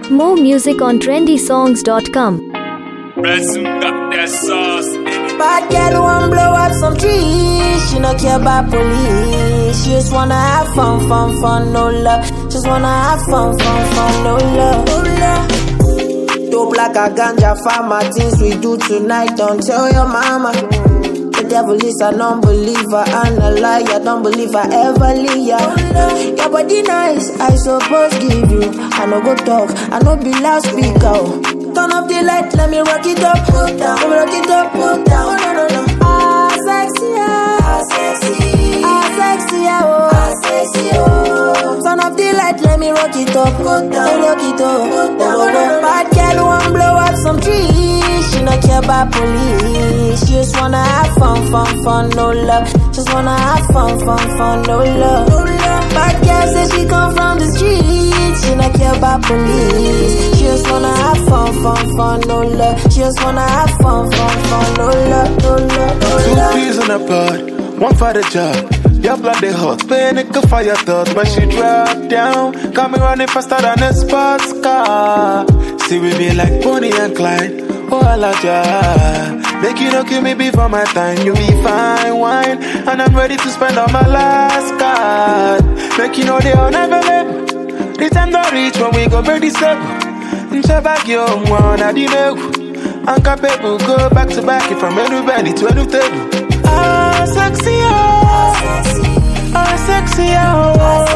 More music on trendysongs.com. Resume got that sauce in it. Bad girl want blow up some trees. She no care about police. She just wanna have fun, fun, fun, no love. Just wanna have fun, fun, fun, no love. No love. Dope like a ganja farmer. Things we do tonight, don't tell your mama. The devil is an unbeliever and a liar. Don't believe I ever leave ya. Your body nice, I suppose give you. I no go talk, I no be loudspeaker. Turn off the light, let me rock it up, put down. Let me rock it up, put down. Oh, no, no, no. Ah, sexy, ah, sexy, ah, sexy, ah, sexy, oh. Turn off the light, let me rock it up, put down. Rock it up, put down. Oh, no. Bad girl want blow up some trees. She not care about police. She just wanna have fun, fun, fun, no love. Just wanna have fun, fun, fun, no love. No love. Bad girl says she come from the streets. She not care about police. She just wanna have fun, fun, fun, no love. She just wanna have fun, fun, fun, no love, no love, no love. 2 peas in a pod, one for the job. Your blood they hot, play nigga for your thoughts. When she drop down, got me running faster than a sports car. See we be like Bonnie and Clyde. Oh, I love ya. Make you no kill me before my time. You be fine wine, and I'm ready to spend all my last card. Make you know they are never late. The time don't reach when we go break the circle. Nshabak yo mwana di megu. Anka people go back to back from everybody to a new table. Ah, sexy oh, ah, sexy oh.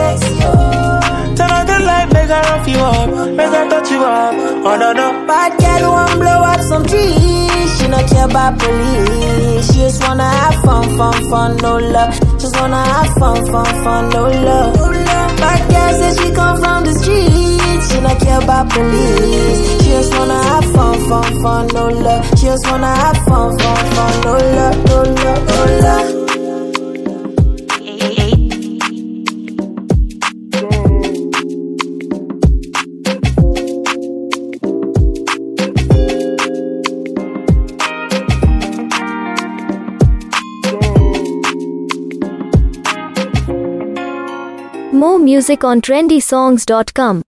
Turn on the light, make her off you up, make her touch you up. Oh no no. Bad girl want blow up some trees. She not care about police. She just wanna have fun, fun, fun, no love. Just wanna have fun, fun, fun, no love. No love. Bad girl says she come from the streets. She not care about police. She just wanna have fun, fun, fun, no love. She just wanna have fun, fun, fun, no love, no love, no love. More music on trendysongs.com.